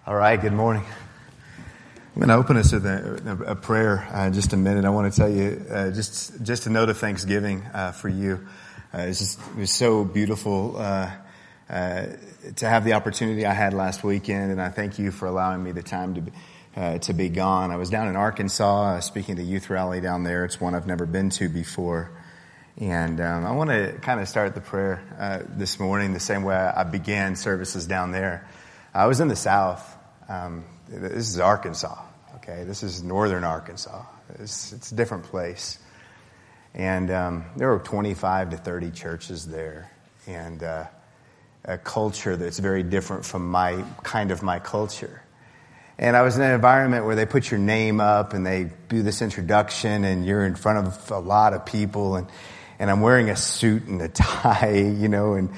All right, good morning. I'm going to open us with a prayer in just a minute. I want to tell you just a note of thanksgiving for you. It was so beautiful to have the opportunity I had last weekend, and I thank you for allowing me the time to be gone. I was down in Arkansas speaking at the youth rally down there. It's one I've never been to before. And I want to kind of start the prayer this morning the same way I began services down there. I was in the South. This is Arkansas, okay? This is northern Arkansas. It's a different place. And there were 25 to 30 churches there, and a culture that's very different from my culture. And I was in an environment where they put your name up and they do this introduction, and you're in front of a lot of people, and I'm wearing a suit and a tie, you know, and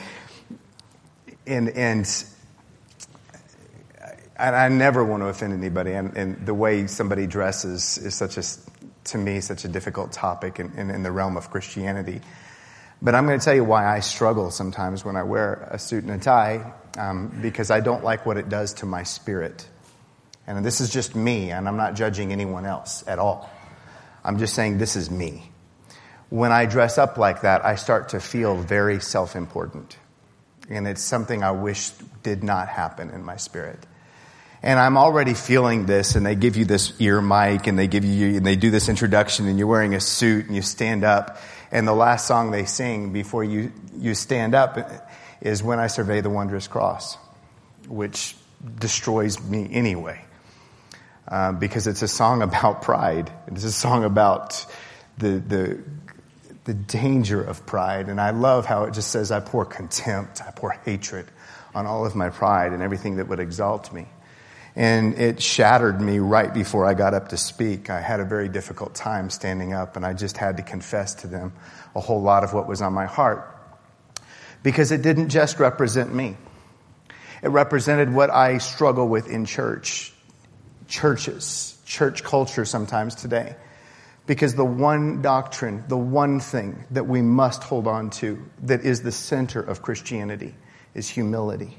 I never want to offend anybody, and the way somebody dresses is to me, such a difficult topic in the realm of Christianity. But I'm going to tell you why I struggle sometimes when I wear a suit and a tie, because I don't like what it does to my spirit. And this is just me, and I'm not judging anyone else at all. I'm just saying this is me. When I dress up like that, I start to feel very self-important. And it's something I wish did not happen in my spirit. And I'm already feeling this, and they give you this ear mic, and they do this introduction, and you're wearing a suit, and you stand up, and the last song they sing before you stand up is When I Survey the Wondrous Cross, which destroys me anyway, because it's a song about pride. It's a song about the danger of pride, and I love how it just says, I pour contempt, I pour hatred on all of my pride and everything that would exalt me. And it shattered me right before I got up to speak. I had a very difficult time standing up, and I just had to confess to them a whole lot of what was on my heart. Because it didn't just represent me. It represented what I struggle with in churches, church culture sometimes today. Because the one doctrine, the one thing that we must hold on to that is the center of Christianity is humility.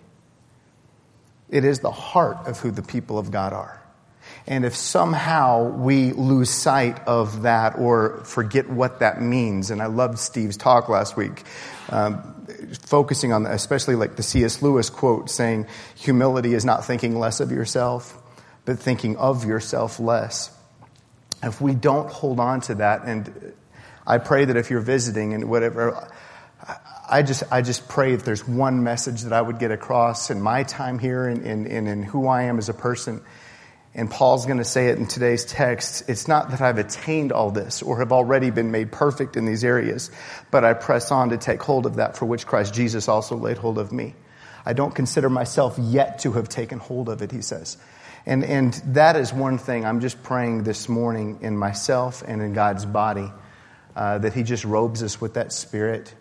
It is the heart of who the people of God are. And if somehow we lose sight of that or forget what that means, and I loved Steve's talk last week, focusing on, especially like the C.S. Lewis quote saying, humility is not thinking less of yourself, but thinking of yourself less. If we don't hold on to that, and I pray that if you're visiting and whatever, I just pray if there's one message that I would get across in my time here and in who I am as a person. And Paul's going to say it in today's text. It's not that I've attained all this or have already been made perfect in these areas, but I press on to take hold of that for which Christ Jesus also laid hold of me. I don't consider myself yet to have taken hold of it, he says. And that is one thing I'm just praying this morning in myself and in God's body, that he just robes us with that spirit.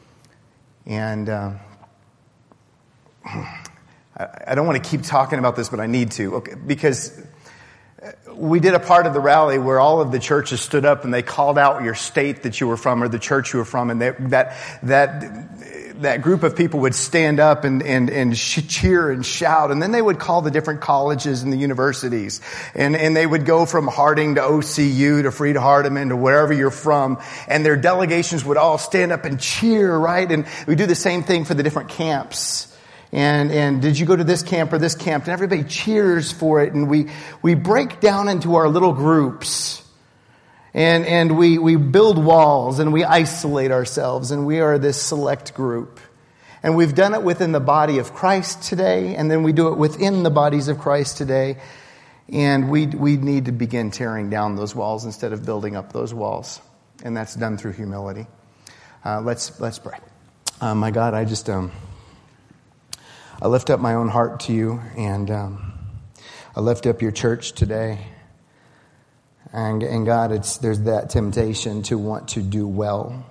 And I don't want to keep talking about this, but I need to, okay, because we did a part of the rally where all of the churches stood up and they called out your state that you were from or the church you were from, and that group of people would stand up and cheer and shout, and then they would call the different colleges and the universities, and they would go from Harding to OCU to Freed-Hardeman to wherever you're from, and their delegations would all stand up and cheer, right? And we do the same thing for the different camps. And did you go to this camp or this camp? And everybody cheers for it, and we break down into our little groups. And we build walls, and we isolate ourselves, and we are this select group. And we've done it within the body of Christ today, and then we do it within the bodies of Christ today. And we need to begin tearing down those walls instead of building up those walls. And that's done through humility. Let's pray. My God, I lift up my own heart to you, and I lift up your church today. And God, there's that temptation to want to do well.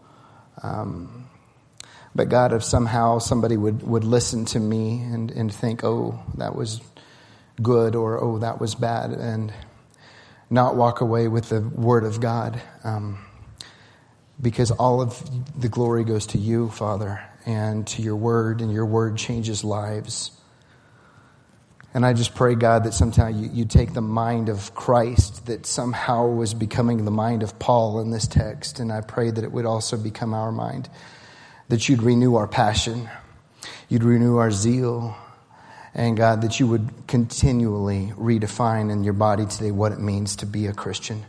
But God, if somehow somebody would listen to me and think, oh, that was good, or oh, that was bad, and not walk away with the word of God, because all of the glory goes to you, Father, and to your word, and your word changes lives. And I just pray, God, that somehow you take the mind of Christ that somehow was becoming the mind of Paul in this text. And I pray that it would also become our mind, that you'd renew our passion, you'd renew our zeal, and God, that you would continually redefine in your body today what it means to be a Christian.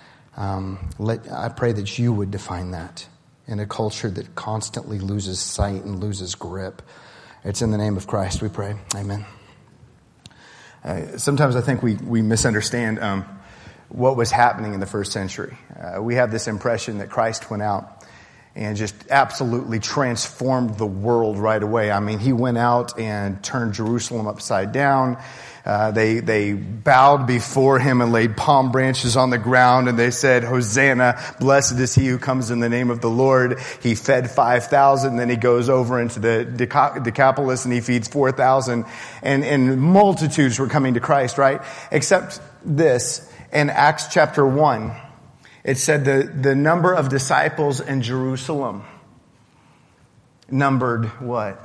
I pray that you would define that in a culture that constantly loses sight and loses grip. It's in the name of Christ we pray. Amen. Sometimes I think we misunderstand what was happening in the first century. We have this impression that Christ went out and just absolutely transformed the world right away. I mean, he went out and turned Jerusalem upside down. They bowed before him and laid palm branches on the ground, and they said, "Hosanna, blessed is he who comes in the name of the Lord." He fed 5,000, then he goes over into the Decapolis and he feeds 4,000, and multitudes were coming to Christ, right? Except this, in Acts chapter 1, it said the number of disciples in Jerusalem numbered what?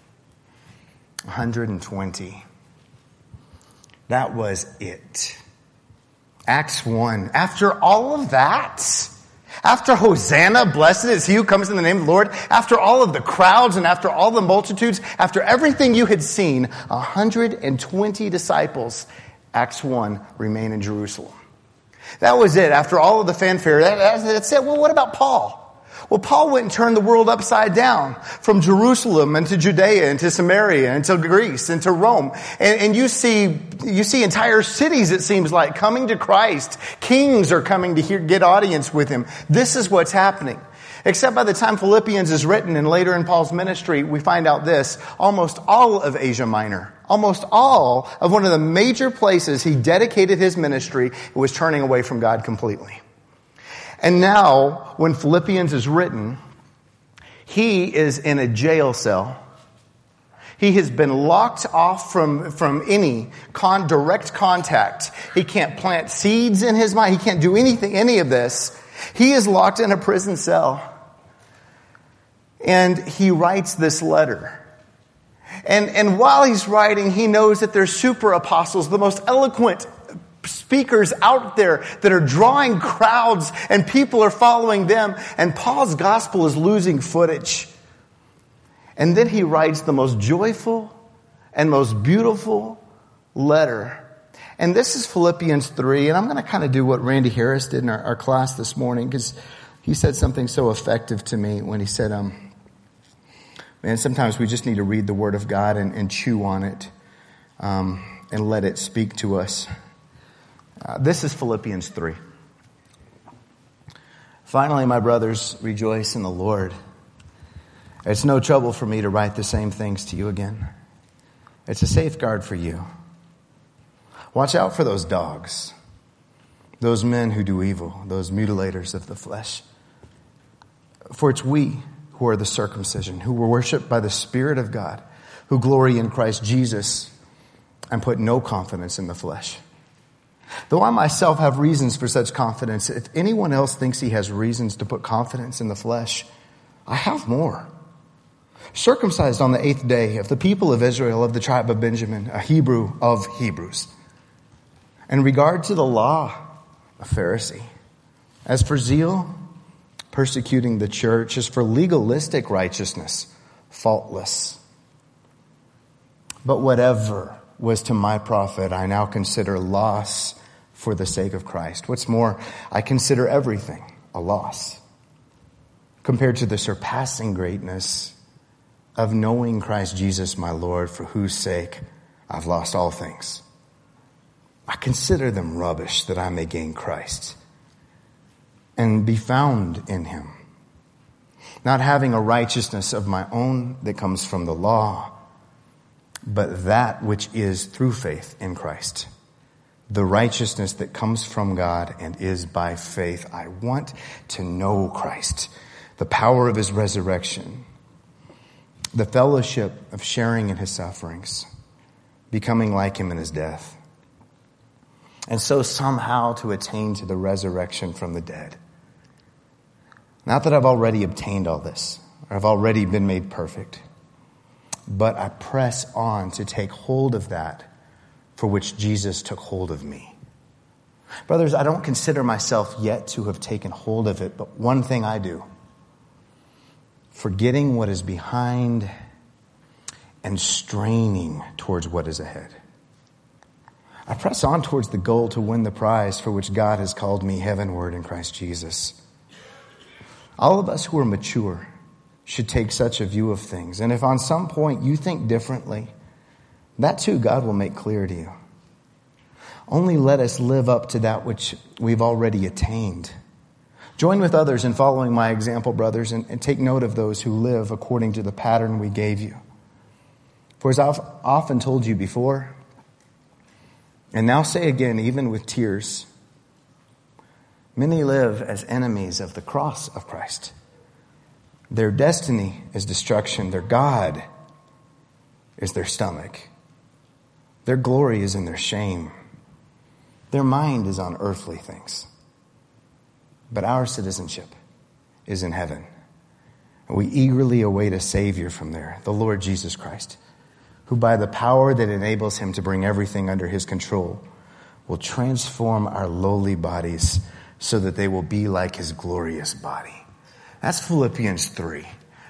120. That was it. Acts 1. After all of that, after Hosanna, blessed is he who comes in the name of the Lord, after all of the crowds and after all the multitudes, after everything you had seen, 120 disciples, Acts 1, remain in Jerusalem. That was it. After all of the fanfare, that's it. Well, what about Paul? Well, Paul went and turned the world upside down, from Jerusalem into Judea, into Samaria, into Greece, into Rome. And you see entire cities, it seems like, coming to Christ. Kings are coming to get audience with him. This is what's happening. Except by the time Philippians is written and later in Paul's ministry, we find out this: almost all of Asia Minor, almost all of one of the major places he dedicated his ministry, was turning away from God completely. And now, when Philippians is written, he is in a jail cell. He has been locked off from any direct contact. He can't plant seeds in his mind. He can't do any of this. He is locked in a prison cell. And he writes this letter. And while he's writing, he knows that there's super apostles, the most eloquent speakers out there that are drawing crowds, and people are following them. And Paul's gospel is losing footage. And then he writes the most joyful and most beautiful letter. And this is Philippians 3. And I'm going to kind of do what Randy Harris did in our class this morning, because he said something so effective to me when he said, man, sometimes we just need to read the Word of God and chew on it and let it speak to us. This is Philippians 3. Finally, my brothers, rejoice in the Lord. It's no trouble for me to write the same things to you again. It's a safeguard for you. Watch out for those dogs, those men who do evil, those mutilators of the flesh. For it's we who are the circumcision, who were worshipped by the Spirit of God, who glory in Christ Jesus and put no confidence in the flesh. Though I myself have reasons for such confidence, if anyone else thinks he has reasons to put confidence in the flesh, I have more. Circumcised on the 8th day of the people of Israel, of the tribe of Benjamin, a Hebrew of Hebrews. In regard to the law, a Pharisee. As for zeal, persecuting the church. As for legalistic righteousness, faultless. But whatever was to my profit, I now consider loss for the sake of Christ. What's more, I consider everything a loss compared to the surpassing greatness of knowing Christ Jesus my Lord, for whose sake I've lost all things. I consider them rubbish that I may gain Christ and be found in him, not having a righteousness of my own that comes from the law, but that which is through faith in Christ, the righteousness that comes from God and is by faith. I want to know Christ, the power of his resurrection, the fellowship of sharing in his sufferings, becoming like him in his death, and so somehow to attain to the resurrection from the dead. Not that I've already obtained all this, or I've already been made perfect, but I press on to take hold of that for which Jesus took hold of me. Brothers, I don't consider myself yet to have taken hold of it, but one thing I do, forgetting what is behind and straining towards what is ahead. I press on towards the goal to win the prize for which God has called me heavenward in Christ Jesus. All of us who are mature should take such a view of things. And if on some point you think differently, that too God will make clear to you. Only let us live up to that which we've already attained. Join with others in following my example, brothers, and take note of those who live according to the pattern we gave you. For as I've often told you before, and now say again, even with tears, many live as enemies of the cross of Christ. Their destiny is destruction. Their God is their stomach. Their glory is in their shame. Their mind is on earthly things. But our citizenship is in heaven. And we eagerly await a Savior from there, the Lord Jesus Christ, who by the power that enables him to bring everything under his control will transform our lowly bodies so that they will be like his glorious body. That's Philippians 3.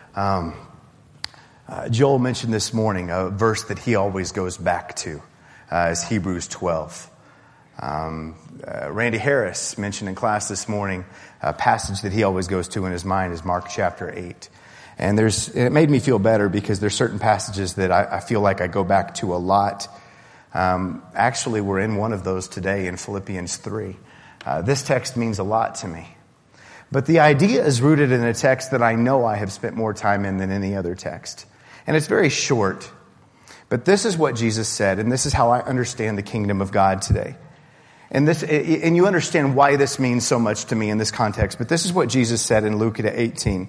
Joel mentioned this morning a verse that he always goes back to is Hebrews 12. Randy Harris mentioned in class this morning a passage that he always goes to in his mind is Mark chapter 8. And it made me feel better because there's certain passages that I feel like I go back to a lot. Actually, we're in one of those today in Philippians 3. This text means a lot to me. But the idea is rooted in a text that I know I have spent more time in than any other text. And it's very short. But this is what Jesus said, and this is how I understand the kingdom of God today. And you understand why this means so much to me in this context. But this is what Jesus said in Luke 18.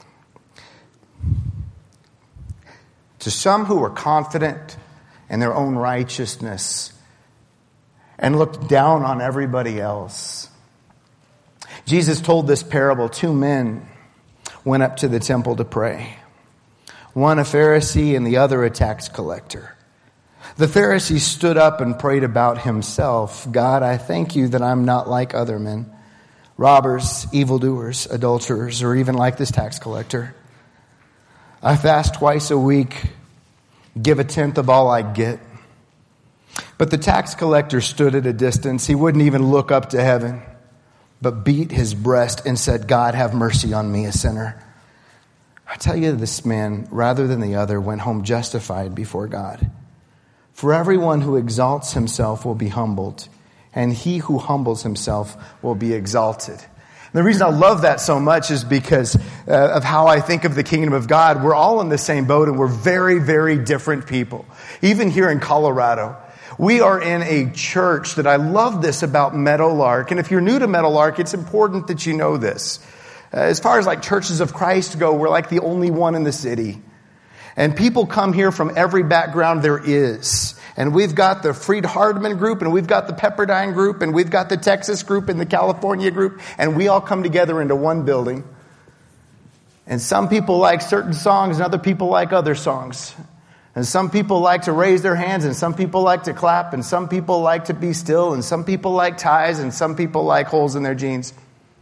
To some who were confident in their own righteousness and looked down on everybody else, Jesus told this parable. 2 men went up to the temple to pray. One a Pharisee and the other a tax collector. The Pharisee stood up and prayed about himself. God, I thank you that I'm not like other men, robbers, evildoers, adulterers, or even like this tax collector. I fast twice a week, give a tenth of all I get. But the tax collector stood at a distance. He wouldn't even look up to heaven, but beat his breast and said, God, have mercy on me, a sinner. I tell you, this man, rather than the other, went home justified before God. For everyone who exalts himself will be humbled, and he who humbles himself will be exalted. And the reason I love that so much is because of how I think of the kingdom of God. We're all in the same boat, and we're very, very different people. Even here in Colorado, we are in a church that I love this about Meadowlark. And if you're new to Meadowlark, it's important that you know this. As far as like churches of Christ go, we're like the only one in the city. And people come here from every background there is. And we've got the Freed-Hardeman group, and we've got the Pepperdine group, and we've got the Texas group and the California group. And we all come together into one building. And some people like certain songs, and other people like other songs. And some people like to raise their hands, and some people like to clap, and some people like to be still, and some people like ties, and some people like holes in their jeans.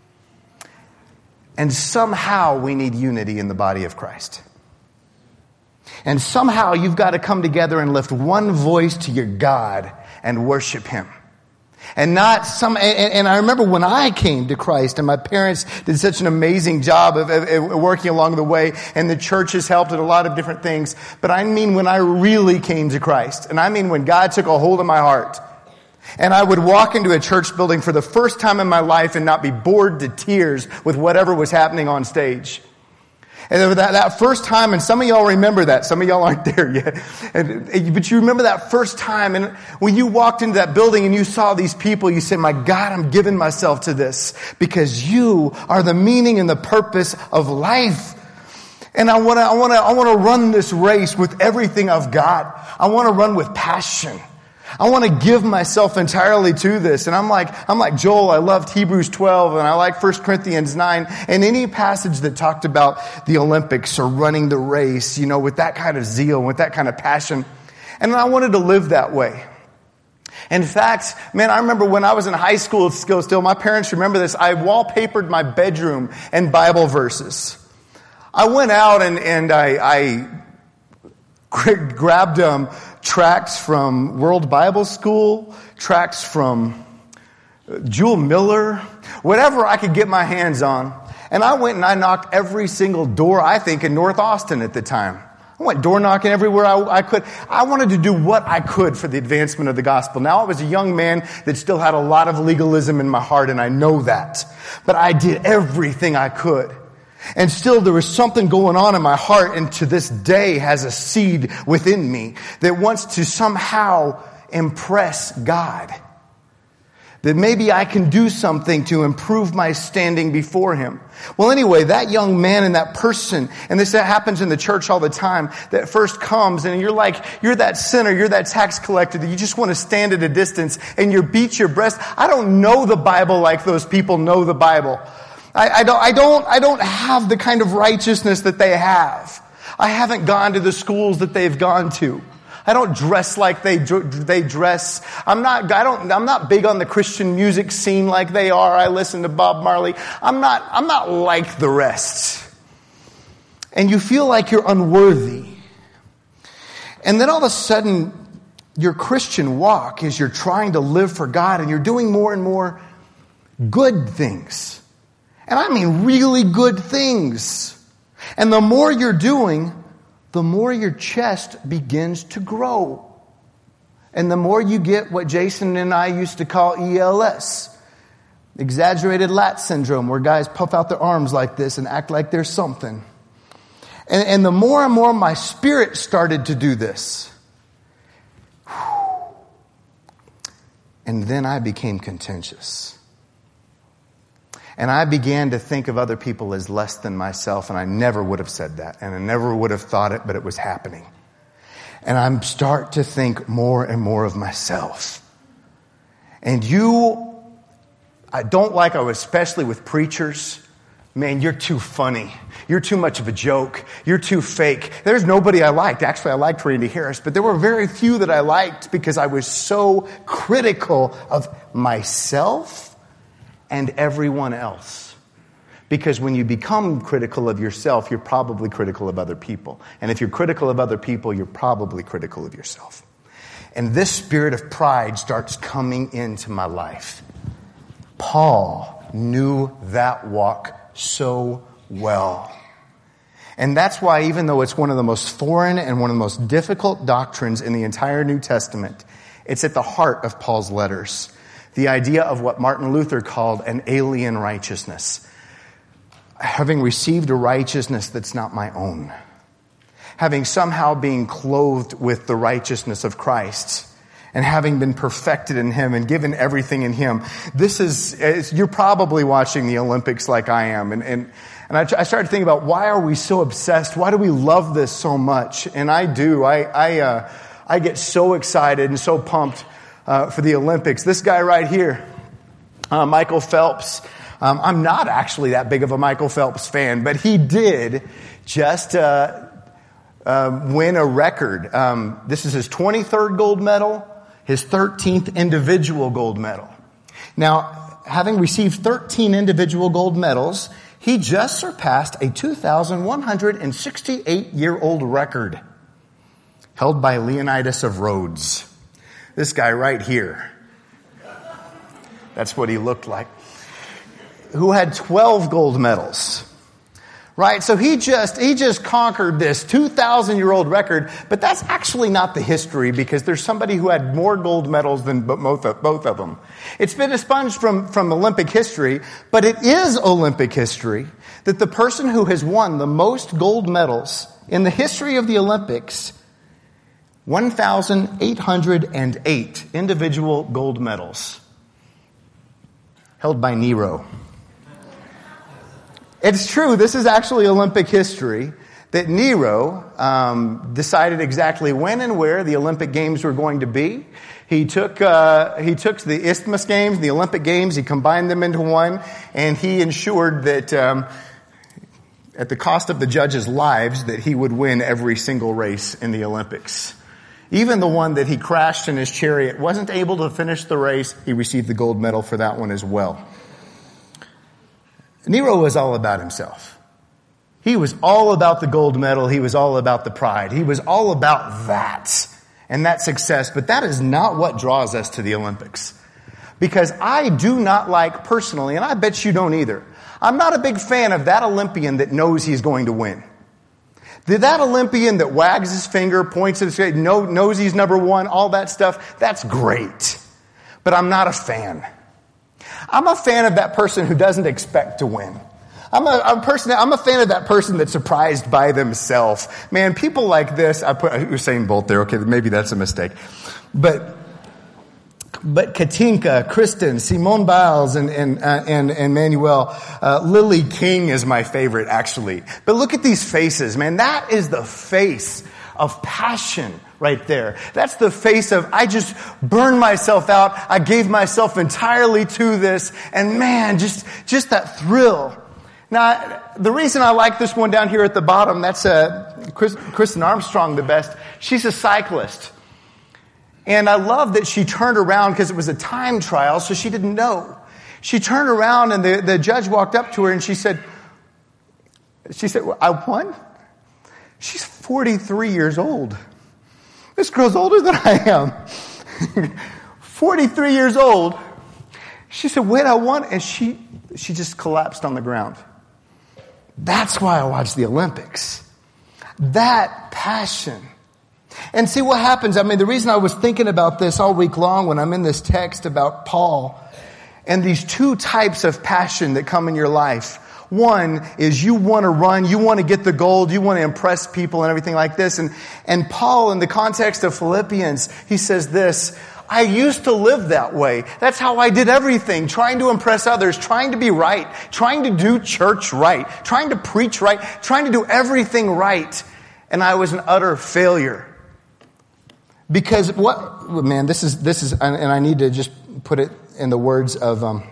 And somehow we need unity in the body of Christ. And somehow you've got to come together and lift one voice to your God and worship him. And I remember when I came to Christ, and my parents did such an amazing job of working along the way, and the church has helped in a lot of different things. But I mean when I really came to Christ, and I mean when God took a hold of my heart, and I would walk into a church building for the first time in my life and not be bored to tears with whatever was happening on stage. And that first time, and some of y'all remember that. Some of y'all aren't there yet. But you remember that first time, and when you walked into that building and you saw these people, you said, my God, I'm giving myself to this because you are the meaning and the purpose of life. And I want to run this race with everything I've got. I want to run with passion. I want to give myself entirely to this. And I'm like Joel, I loved Hebrews 12 and I like 1 Corinthians 9 and any passage that talked about the Olympics or running the race, with that kind of zeal, with that kind of passion. And I wanted to live that way. In fact, man, I remember when I was in high school still, my parents remember this, I wallpapered my bedroom in Bible verses. I went out and I grabbed tracts from World Bible School, tracts from Jewel Miller, whatever I could get my hands on. And I went and I knocked every single door, I think, in North Austin at the time. I went door knocking everywhere I could. I wanted to do what I could for the advancement of the gospel. Now, I was a young man that still had a lot of legalism in my heart, and I know that. But I did everything I could. And still there was something going on in my heart, and to this day has a seed within me that wants to somehow impress God. That maybe I can do something to improve my standing before Him. Well, anyway, that young man and that person, and this happens in the church all the time, that first comes and you're that sinner, you're that tax collector that you just want to stand at a distance and you beat your breast. I don't know the Bible like those people know the Bible. I don't have the kind of righteousness that they have. I haven't gone to the schools that they've gone to. I don't dress like they dress. I'm not big on the Christian music scene like they are. I listen to Bob Marley. I'm not like the rest. And you feel like you're unworthy. And then all of a sudden, your Christian walk is you're trying to live for God and you're doing more and more good things. And I mean really good things. And the more you're doing, the more your chest begins to grow. And the more you get what Jason and I used to call ELS, exaggerated lat syndrome, where guys puff out their arms like this and act like there's something. And the more and more my spirit started to do this. And then I became contentious. And I began to think of other people as less than myself, and I never would have said that, and I never would have thought it, but it was happening. And I start to think more and more of myself. And I don't like, especially with preachers, man, you're too funny. You're too much of a joke. You're too fake. There's nobody I liked. Actually, I liked Randy Harris, but there were very few that I liked because I was so critical of myself and everyone else. Because when you become critical of yourself, you're probably critical of other people. And if you're critical of other people, you're probably critical of yourself. And this spirit of pride starts coming into my life. Paul knew that walk so well. And that's why, even though it's one of the most foreign and one of the most difficult doctrines in the entire New Testament, it's at the heart of Paul's letters. The idea of what Martin Luther called an alien righteousness. Having received a righteousness that's not my own. Having somehow been clothed with the righteousness of Christ. And having been perfected in Him and given everything in Him. You're probably watching the Olympics like I am. And I started thinking about, why are we so obsessed? Why do we love this so much? And I do. I get so excited and so pumped for the Olympics. This guy right here, Michael Phelps. I'm not actually that big of a Michael Phelps fan, but he did just win a record. This is his 23rd gold medal, his 13th individual gold medal. Now, having received 13 individual gold medals, he just surpassed a 2,168-year-old record held by Leonidas of Rhodes. This guy right here. That's what he looked like. Who had 12 gold medals. Right? So he just conquered this 2,000-year-old record, but that's actually not the history, because there's somebody who had more gold medals than both of them. It's been expunged from Olympic history, but it is Olympic history that the person who has won the most gold medals in the history of the Olympics, 1,808 individual gold medals, held by Nero. It's true, this is actually Olympic history, that Nero decided exactly when and where the Olympic Games were going to be. He took the Isthmus Games, the Olympic Games, he combined them into one, and he ensured that at the cost of the judges' lives, that he would win every single race in the Olympics. Even the one that he crashed in his chariot wasn't able to finish the race. He received the gold medal for that one as well. Nero was all about himself. He was all about the gold medal. He was all about the pride. He was all about that and that success. But that is not what draws us to the Olympics. Because I do not like personally, and I bet you don't either, I'm not a big fan of that Olympian that knows he's going to win. That Olympian that wags his finger, points at his face, knows he's number one, all that stuff, that's great. But I'm not a fan. I'm a fan of that person who doesn't expect to win. I'm a fan of that person that's surprised by themselves. Man, people like this, I put Usain Bolt there, okay, maybe that's a mistake. But Katinka, Kristen, Simone Biles, and Manuel, Lily King is my favorite, actually. But look at these faces, man. That is the face of passion right there. That's the face of, I just burned myself out. I gave myself entirely to this. And man, just that thrill. Now, the reason I like this one down here at the bottom, that's Kristen Armstrong the best. She's a cyclist. And I love that she turned around because it was a time trial, so she didn't know. She turned around and the judge walked up to her and she said, well, I won? She's 43 years old. This girl's older than I am. 43 years old. She said, wait, I won. And she just collapsed on the ground. That's why I watch the Olympics. That passion. And see what happens. I mean, the reason I was thinking about this all week long when I'm in this text about Paul and these two types of passion that come in your life. One is you want to run, you want to get the gold, you want to impress people and everything like this. And Paul, in the context of Philippians, he says this, I used to live that way. That's how I did everything, trying to impress others, trying to be right, trying to do church right, trying to preach right, trying to do everything right. And I was an utter failure. Because this is, and I need to just put it in the words of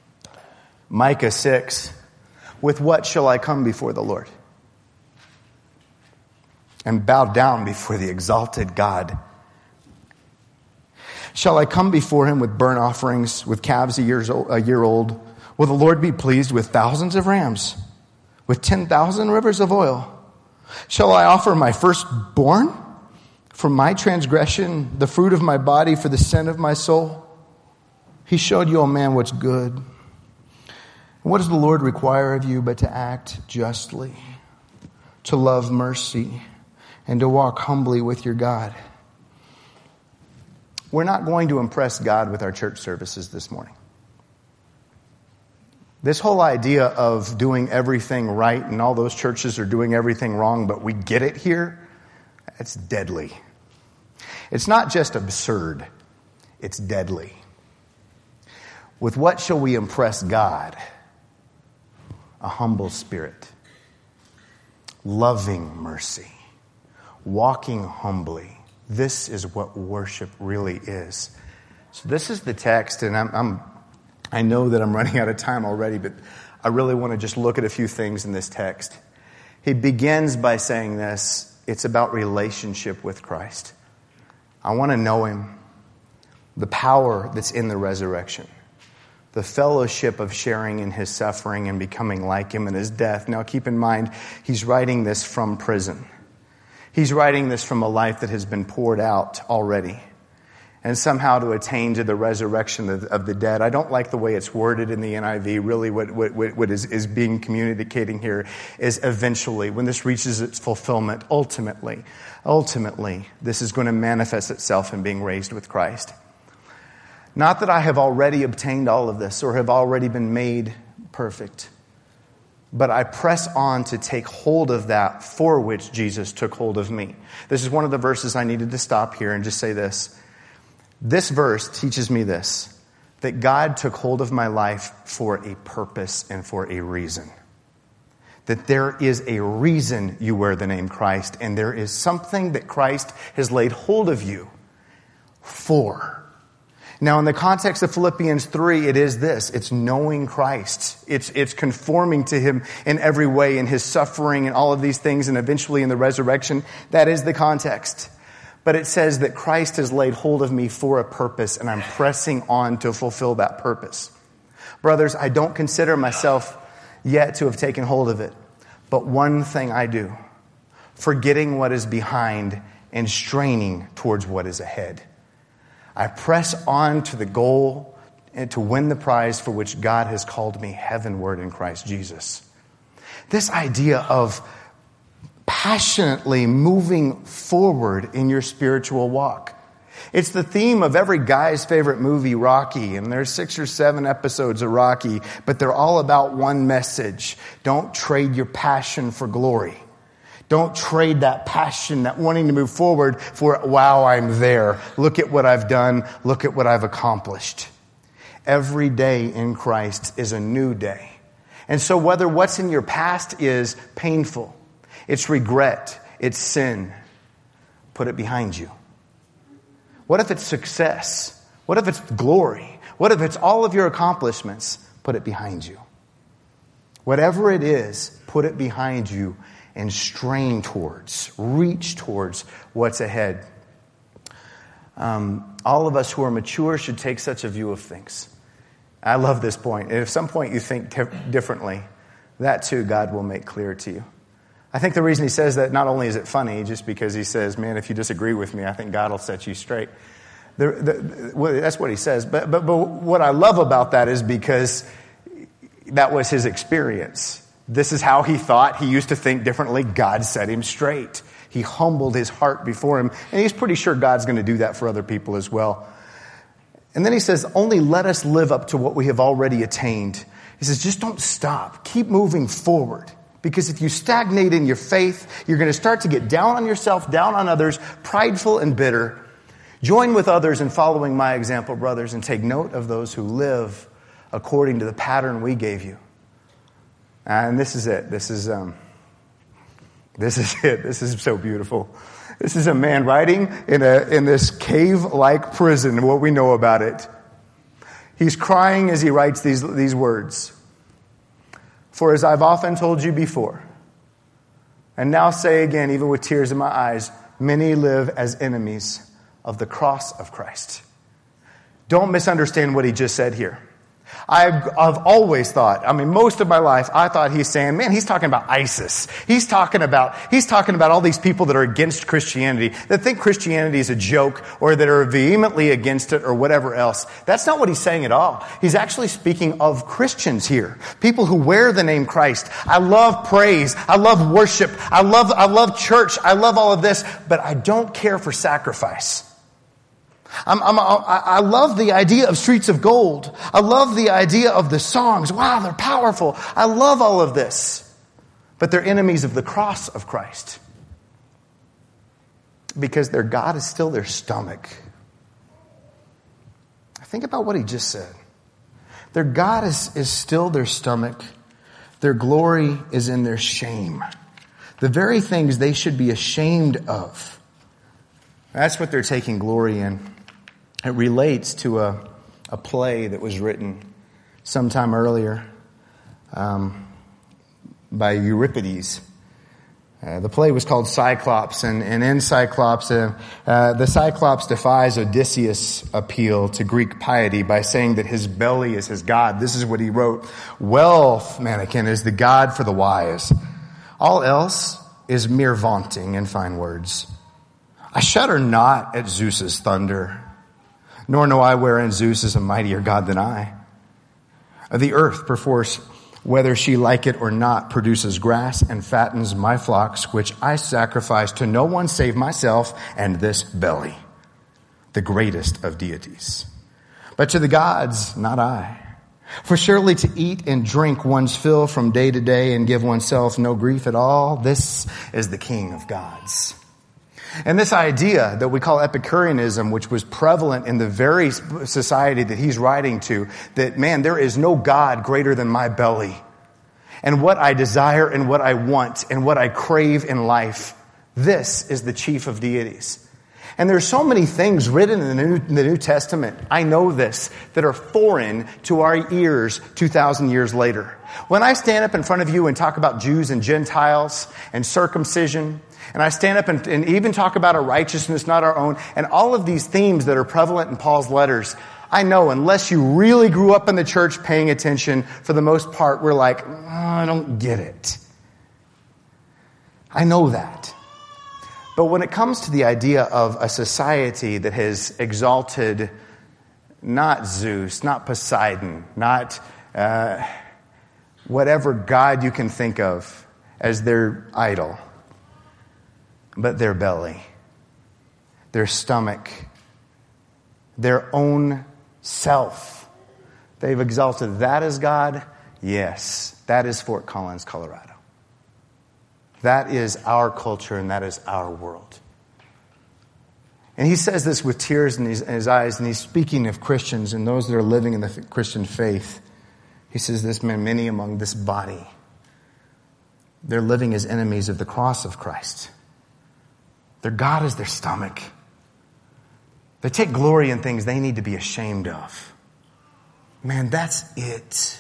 Micah 6. With what shall I come before the Lord? And bow down before the exalted God. Shall I come before him with burnt offerings, with calves a year old? Will the Lord be pleased with thousands of rams, with 10,000 rivers of oil? Shall I offer my firstborn for my transgression, the fruit of my body for the sin of my soul? He showed you, O man, what's good. What does the Lord require of you but to act justly, to love mercy, and to walk humbly with your God? We're not going to impress God with our church services this morning. This whole idea of doing everything right and all those churches are doing everything wrong, but we get it here, it's deadly. It's not just absurd, it's deadly. With what shall we impress God? A humble spirit, loving mercy, walking humbly. This is what worship really is. So this is the text, and I know that I'm running out of time already, but I really want to just look at a few things in this text. He begins by saying this, it's about relationship with Christ. I want to know him, the power that's in the resurrection. The fellowship of sharing in his suffering and becoming like him in his death. Now keep in mind, he's writing this from prison. He's writing this from a life that has been poured out already. And somehow to attain to the resurrection of the dead. I don't like the way it's worded in the NIV. Really what is being communicating here is eventually, when this reaches its fulfillment, ultimately, this is going to manifest itself in being raised with Christ. Not that I have already obtained all of this or have already been made perfect, but I press on to take hold of that for which Jesus took hold of me. This is one of the verses I needed to stop here and just say this. This verse teaches me this, that God took hold of my life for a purpose and for a reason. That there is a reason you wear the name Christ, and there is something that Christ has laid hold of you for. Now, in the context of Philippians 3, it is this. It's knowing Christ. It's conforming to him in every way, in his suffering and all of these things, and eventually in the resurrection. That is the context. But it says that Christ has laid hold of me for a purpose, and I'm pressing on to fulfill that purpose. Brothers, I don't consider myself yet to have taken hold of it. But one thing I do, forgetting what is behind and straining towards what is ahead. I press on to the goal and to win the prize for which God has called me heavenward in Christ Jesus. This idea of passionately moving forward in your spiritual walk. It's the theme of every guy's favorite movie, Rocky, and there's 6 or 7 episodes of Rocky, but they're all about one message. Don't trade your passion for glory. Don't trade that passion, that wanting to move forward for, wow, I'm there. Look at what I've done. Look at what I've accomplished. Every day in Christ is a new day. And so whether what's in your past is painful, it's regret, it's sin, put it behind you. What if it's success? What if it's glory? What if it's all of your accomplishments? Put it behind you. Whatever it is, put it behind you and strain towards, reach towards what's ahead. All of us who are mature should take such a view of things. I love this point. And if at some point you think differently, that too God will make clear to you. I think the reason he says that, not only is it funny, just because he says, man, if you disagree with me, I think God will set you straight. That's what he says. But what I love about that is because that was his experience. This is how he thought. He used to think differently. God set him straight. He humbled his heart before him. And he's pretty sure God's going to do that for other people as well. And then he says, only let us live up to what we have already attained. He says, just don't stop. Keep moving forward. Because if you stagnate in your faith, you're going to start to get down on yourself, down on others, prideful and bitter. Join with others in following my example, brothers, and take note of those who live according to the pattern we gave you. And this is it. This is it. This is so beautiful. This is a man writing in this cave-like prison, what we know about it. He's crying as he writes these words. For as I've often told you before, and now say again, even with tears in my eyes, many live as enemies of the cross of Christ. Don't misunderstand what he just said here. I've always thought, most of my life, I thought he's saying, man, he's talking about ISIS. He's talking about all these people that are against Christianity, that think Christianity is a joke or that are vehemently against it or whatever else. That's not what he's saying at all. He's actually speaking of Christians here. People who wear the name Christ. I love praise. I love worship. I love church. I love all of this, but I don't care for sacrifice. I love the idea of Streets of Gold. I love the idea of the songs. Wow, they're powerful. I love all of this. But they're enemies of the cross of Christ. Because their God is still their stomach. Think about what he just said. Their God is still their stomach. Their glory is in their shame. The very things they should be ashamed of. That's what they're taking glory in. It relates to a play that was written sometime earlier by Euripides. The play was called Cyclops, and in Cyclops, the Cyclops defies Odysseus' appeal to Greek piety by saying that his belly is his god. This is what he wrote. Wealth, mannequin, is the god for the wise. All else is mere vaunting and fine words. I shudder not at Zeus's thunder, nor know I wherein Zeus is a mightier god than I. The earth, perforce, whether she like it or not, produces grass and fattens my flocks, which I sacrifice to no one save myself and this belly, the greatest of deities. But to the gods, not I. For surely to eat and drink one's fill from day to day and give oneself no grief at all, this is the King of gods. And this idea that we call Epicureanism, which was prevalent in the very society that he's writing to, that, man, there is no God greater than my belly. And what I desire and what I want and what I crave in life, this is the chief of deities. And there's so many things written in the New Testament, I know this, that are foreign to our ears 2,000 years later. When I stand up in front of you and talk about Jews and Gentiles and circumcision And I stand up and even talk about a righteousness not our own, and all of these themes that are prevalent in Paul's letters. I know unless you really grew up in the church paying attention, for the most part, we're like, oh, I don't get it. I know that. But when it comes to the idea of a society that has exalted not Zeus, not Poseidon, not whatever god you can think of as their idol, but their belly, their stomach, their own self. They've exalted that as God. Yes, that is Fort Collins, Colorado. That is our culture and that is our world. And he says this with tears in his eyes, and he's speaking of Christians and those that are living in the Christian faith. He says this, many among this body, they're living as enemies of the cross of Christ. Their God is their stomach. They take glory in things they need to be ashamed of. Man, that's it.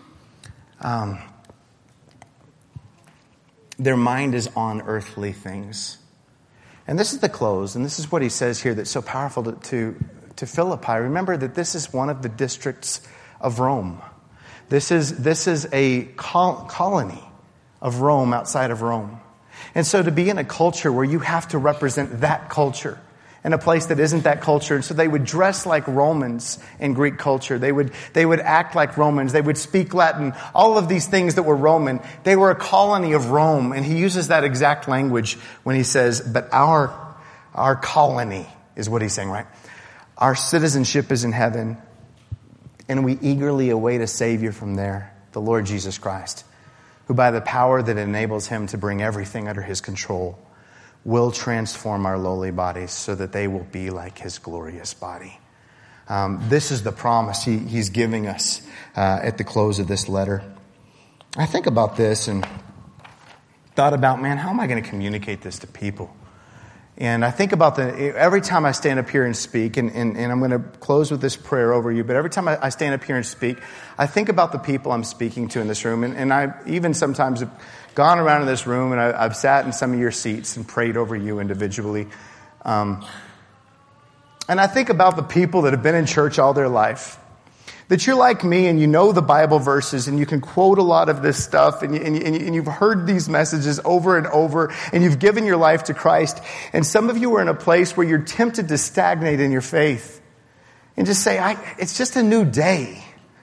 Their mind is on earthly things. And this is the close, and this is what he says here that's so powerful to Philippi. Remember that this is one of the districts of Rome. This is a colony of Rome outside of Rome. And so to be in a culture where you have to represent that culture in a place that isn't that culture. And so they would dress like Romans in Greek culture. They would act like Romans. They would speak Latin. All of these things that were Roman. They were a colony of Rome. And he uses that exact language when he says, but our colony is what he's saying, right? Our citizenship is in heaven. And we eagerly await a Savior from there, the Lord Jesus Christ, who by the power that enables him to bring everything under his control will transform our lowly bodies so that they will be like his glorious body. This is the promise he's giving us at the close of this letter. I think about this and thought about, man, how am I going to communicate this to people? And I think about every time I stand up here and speak, and I'm going to close with this prayer over you, but every time I stand up here and speak, I think about the people I'm speaking to in this room. And I even sometimes have gone around in this room, and I've sat in some of your seats and prayed over you individually. And I think about the people that have been in church all their life. That you're like me and you know the Bible verses and you can quote a lot of this stuff and you've heard these messages over and over and you've given your life to Christ. And some of you are in a place where you're tempted to stagnate in your faith and just say, it's just a new day.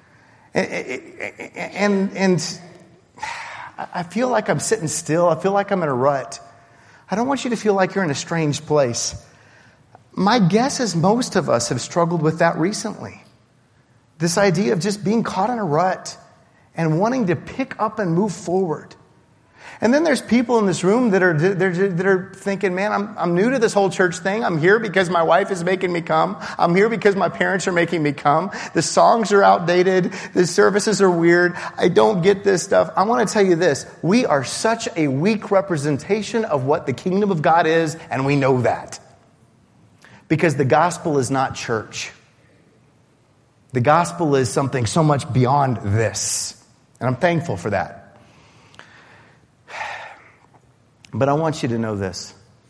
And I feel like I'm sitting still. I feel like I'm in a rut. I don't want you to feel like you're in a strange place. My guess is most of us have struggled with that recently. This idea of just being caught in a rut and wanting to pick up and move forward. And then there's people in this room that are thinking, man, I'm new to this whole church thing. I'm here because my wife is making me come. I'm here because my parents are making me come. The songs are outdated. The services are weird. I don't get this stuff. I want to tell you this. We are such a weak representation of what the kingdom of God is, and we know that. Because the gospel is not church. The gospel is something so much beyond this. And I'm thankful for that. But I want you to know this.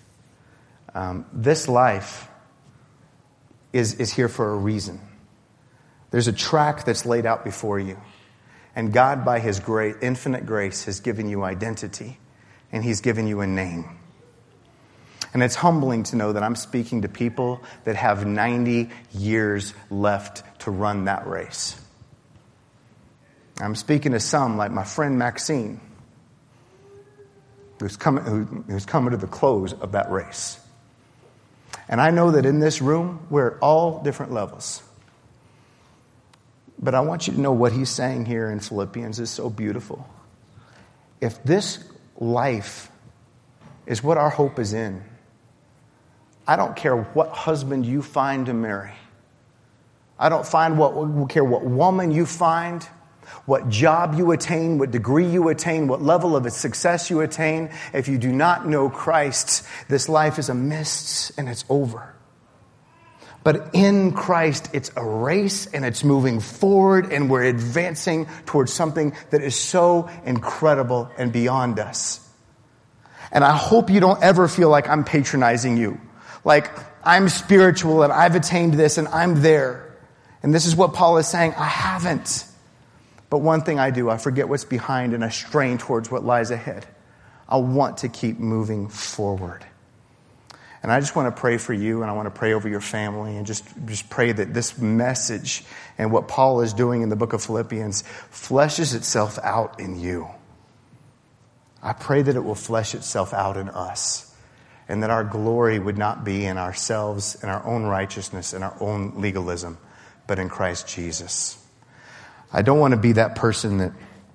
This life is here for a reason. There's a track that's laid out before you. And God, by his great, infinite grace, has given you identity. And he's given you a name. And it's humbling to know that I'm speaking to people that have 90 years left to run that race. I'm speaking to some like my friend Maxine, who's coming to the close of that race. And I know that in this room, we're at all different levels. But I want you to know what he's saying here in Philippians is so beautiful. If this life is what our hope is in, I don't care what husband you find to marry. I don't care what woman you find, what job you attain, what degree you attain, what level of success you attain. If you do not know Christ, this life is a mist and it's over. But in Christ, it's a race and it's moving forward and we're advancing towards something that is so incredible and beyond us. And I hope you don't ever feel like I'm patronizing you. Like I'm spiritual and I've attained this and I'm there. And this is what Paul is saying. I haven't. But one thing I do, I forget what's behind and I strain towards what lies ahead. I want to keep moving forward. And I just want to pray for you, and I want to pray over your family, and just pray that this message and what Paul is doing in the book of Philippians fleshes itself out in you. I pray that it will flesh itself out in us, and that our glory would not be in ourselves, in our own righteousness, in our own legalism, but in Christ Jesus. I don't want to be that person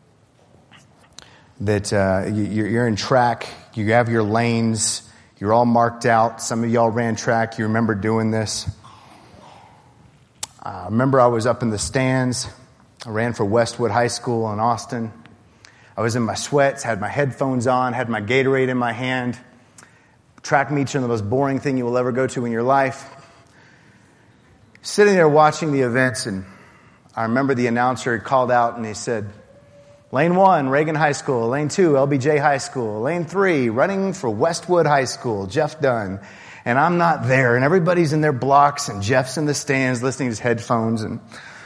that you're in track, you have your lanes, you're all marked out. Some of y'all ran track. You remember doing this. I remember I was up in the stands. I ran for Westwood High School in Austin. I was in my sweats, had my headphones on, had my Gatorade in my hand. Track meets are the most boring thing you will ever go to in your life. Sitting there watching the events, and I remember the announcer had called out and he said, Lane 1, Reagan High School. Lane 2, LBJ High School. Lane 3, running for Westwood High School, Jeff Dunn. And I'm not there, and everybody's in their blocks, and Jeff's in the stands listening to his headphones. And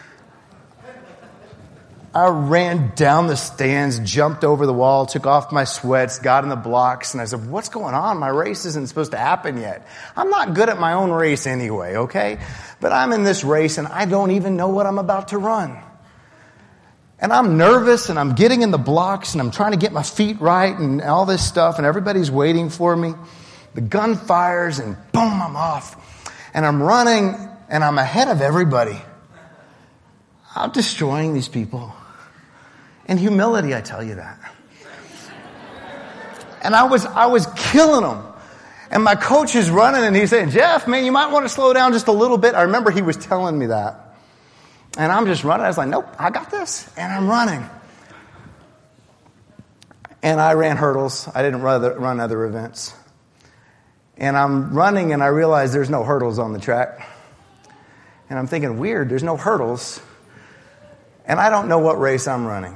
I ran down the stands, jumped over the wall, took off my sweats, got in the blocks, and I said, what's going on? My race isn't supposed to happen yet. I'm not good at my own race anyway, okay? But I'm in this race, and I don't even know what I'm about to run. And I'm nervous, and I'm getting in the blocks, and I'm trying to get my feet right and all this stuff, and everybody's waiting for me. The gun fires, and boom, I'm off. And I'm running, and I'm ahead of everybody. I'm destroying these people. In humility, I tell you that. And I was killing them. And my coach is running, and he's saying, Jeff, man, you might want to slow down just a little bit. I remember he was telling me that. And I'm just running. I was like, nope, I got this. And I'm running. And I ran hurdles. I didn't run other events. And I'm running, and I realize there's no hurdles on the track. And I'm thinking, weird, there's no hurdles. And I don't know what race I'm running.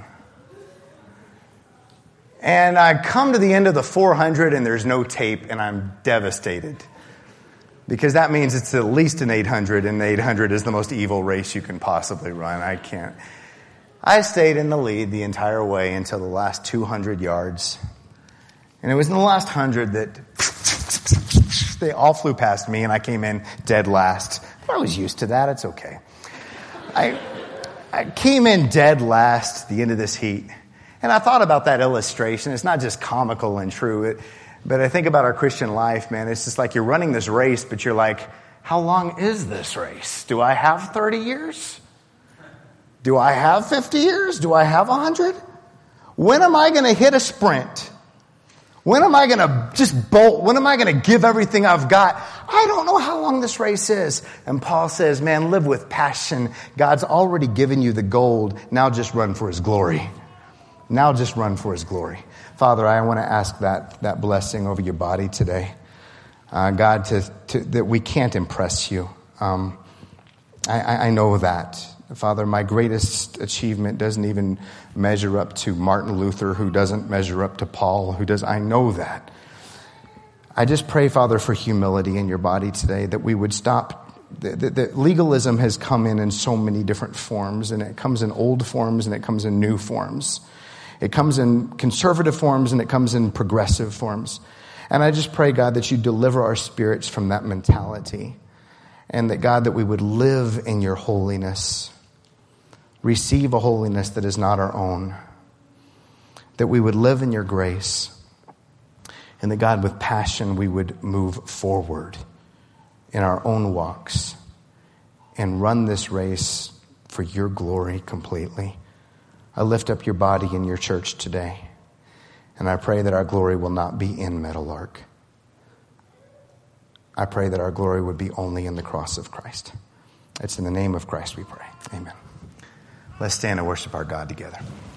And I come to the end of the 400, and there's no tape, and I'm devastated. Because that means it's at least an 800, and the 800 is the most evil race you can possibly run. I can't. I stayed in the lead the entire way until the last 200 yards. And it was in the last 100 that they all flew past me, and I came in dead last. I was used to that. It's okay. I came in dead last the end of this heat. And I thought about that illustration. It's not just comical and true. But I think about our Christian life, man. It's just like you're running this race, but you're like, how long is this race? Do I have 30 years? Do I have 50 years? Do I have 100? When am I going to hit a sprint? When am I going to just bolt? When am I going to give everything I've got? I don't know how long this race is. And Paul says, man, live with passion. God's already given you the gold. Now just run for his glory. Now just run for his glory. Father, I want to ask that blessing over your body today. God, that we can't impress you. I know that. Father, my greatest achievement doesn't even measure up to Martin Luther, who doesn't measure up to Paul, who does. I know that. I just pray, Father, for humility in your body today, that we would stop. That legalism has come in so many different forms, and it comes in old forms, and it comes in new forms. It comes in conservative forms, and it comes in progressive forms. And I just pray, God, that you deliver our spirits from that mentality. And that, God, that we would live in your holiness. Receive a holiness that is not our own. That we would live in your grace. And that, God, with passion, we would move forward in our own walks. And run this race for your glory completely. I lift up your body in your church today. And I pray that our glory will not be in Meadowlark. I pray that our glory would be only in the cross of Christ. It's in the name of Christ we pray. Amen. Let's stand and worship our God together.